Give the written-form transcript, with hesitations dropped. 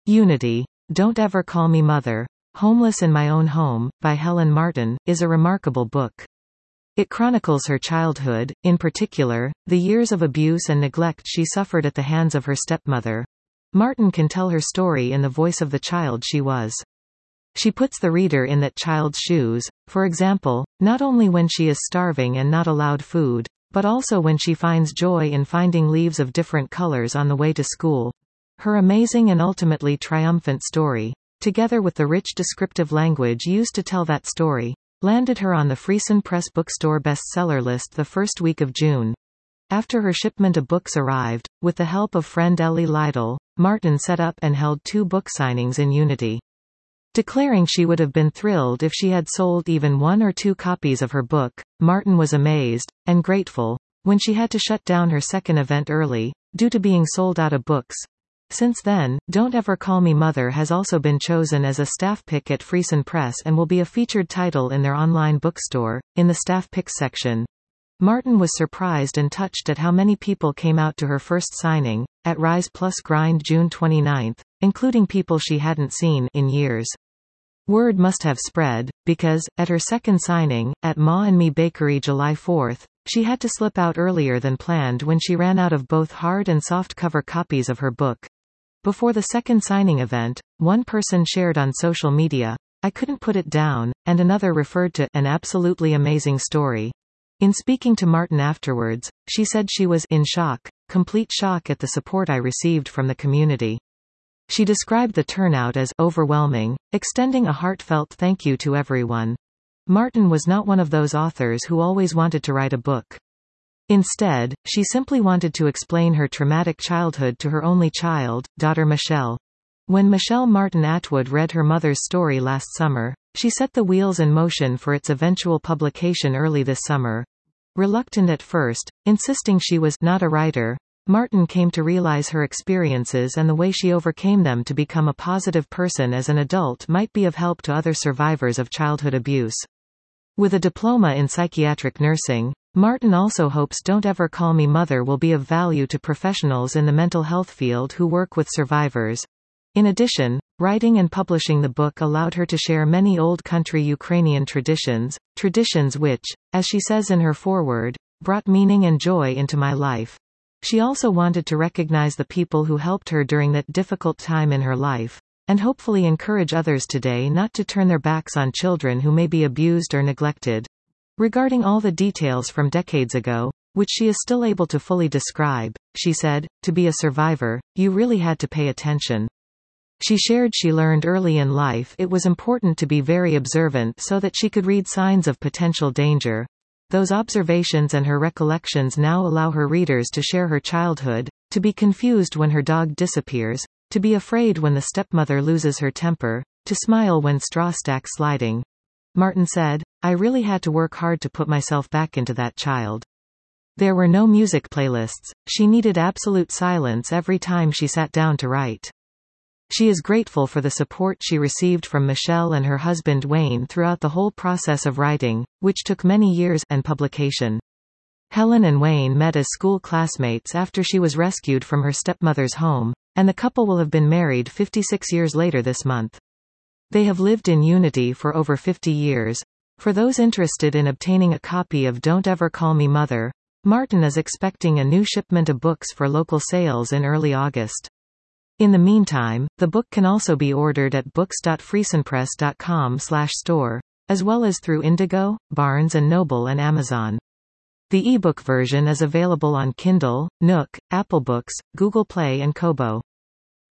Unity. Don't Ever Call Me Mother. Homeless in My Own Home, by Helen Martin, is a remarkable book. It chronicles her childhood, in particular, the years of abuse and neglect she suffered at the hands of her stepmother. Martin can tell her story in the voice of the child she was. She puts the reader in that child's shoes, for example, not only when she is starving and not allowed food, but also when she finds joy in finding leaves of different colors on the way to school. Her amazing and ultimately triumphant story, together with the rich descriptive language used to tell that story, landed her on the Friesen Press bookstore bestseller list the first week of June. After her shipment of books arrived, with the help of friend Ellie Lytle, Martin set up and held 2 book signings in Unity. Declaring she would have been thrilled if she had sold even 1 or 2 copies of her book, Martin was amazed, and grateful, when she had to shut down her second event early, due to being sold out of books. Since then, Don't Ever Call Me Mother has also been chosen as a staff pick at Friesen Press and will be a featured title in their online bookstore, in the staff picks section. Martin was surprised and touched at how many people came out to her first signing, at Rise Plus Grind June 29, including people she hadn't seen in years. Word must have spread, because, at her second signing, at Ma and Me Bakery July 4, she had to slip out earlier than planned when she ran out of both hard and soft cover copies of her book. Before the second signing event, one person shared on social media, "I couldn't put it down," and another referred to an absolutely amazing story. In speaking to Martin afterwards, she said she was in shock, complete shock at the support I received from the community. She described the turnout as overwhelming, extending a heartfelt thank you to everyone. Martin was not one of those authors who always wanted to write a book. Instead, she simply wanted to explain her traumatic childhood to her only child, daughter Michelle. When Michelle Martin Atwood read her mother's story last summer, she set the wheels in motion for its eventual publication early this summer. Reluctant at first, insisting she was not a writer, Martin came to realize her experiences and the way she overcame them to become a positive person as an adult might be of help to other survivors of childhood abuse. With a diploma in psychiatric nursing, Martin also hopes Don't Ever Call Me Mother will be of value to professionals in the mental health field who work with survivors. In addition, writing and publishing the book allowed her to share many old country Ukrainian traditions which, as she says in her foreword, brought meaning and joy into my life. She also wanted to recognize the people who helped her during that difficult time in her life, and hopefully encourage others today not to turn their backs on children who may be abused or neglected. Regarding all the details from decades ago, which she is still able to fully describe, she said, "To be a survivor, you really had to pay attention." She shared she learned early in life it was important to be very observant so that she could read signs of potential danger. Those observations and her recollections now allow her readers to share her childhood, to be confused when her dog disappears, to be afraid when the stepmother loses her temper, to smile when straw stacks sliding. Martin said, "I really had to work hard to put myself back into that child. There were no music playlists, she needed absolute silence every time she sat down to write." She is grateful for the support she received from Michelle and her husband Wayne throughout the whole process of writing, which took many years, and publication. Helen and Wayne met as school classmates after she was rescued from her stepmother's home, and the couple will have been married 56 years later this month. They have lived in Unity for over 50 years. For those interested in obtaining a copy of Don't Ever Call Me Mother, Martin is expecting a new shipment of books for local sales in early August. In the meantime, the book can also be ordered at books.friesenpress.com/store, as well as through Indigo, Barnes & Noble and Amazon. The ebook version is available on Kindle, Nook, Apple Books, Google Play and Kobo.